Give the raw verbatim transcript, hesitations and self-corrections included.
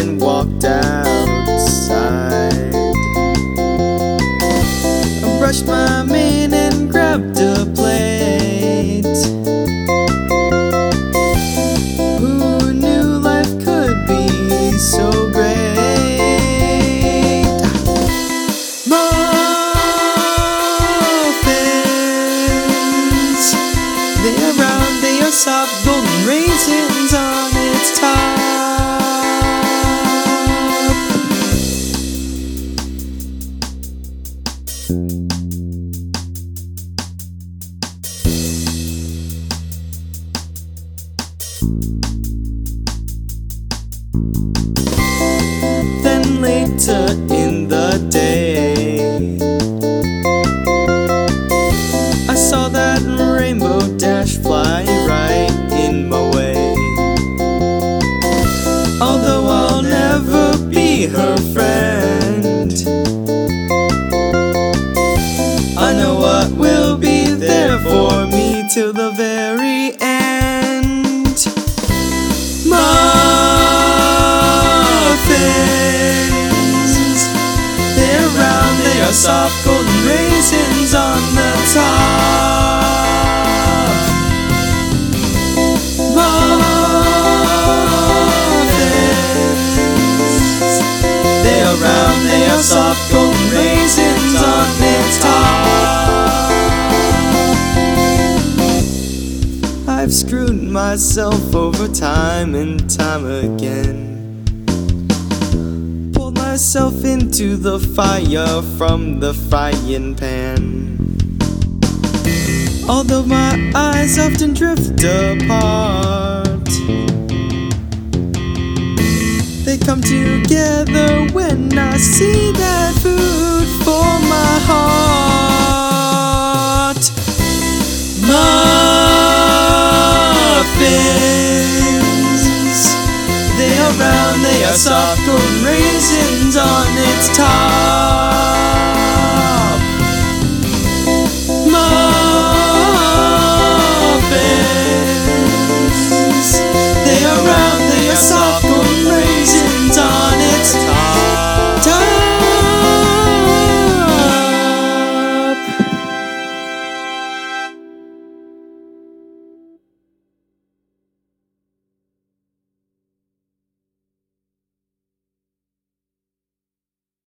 and walked outside. I brushed my mane and grabbed a plate. Who knew life could be so great? Muffins, they are round, they are soft, golden raisins on its top. Then later in the day, I saw that rainbow dash fly right in my way. Although I'll never be her friend, I know what will be there for me till the very end. Muffins, they're round, they are soft, golden raisins on the top. Muffins, they are round, they are soft, golden raisins on its top. I've screwed myself over time and time again, pulled myself into the fire from the frying pan. Although my eyes often drift apart, they come together when I see that food for my heart. Muffins, they are round, they are soft, golden raisins on its top.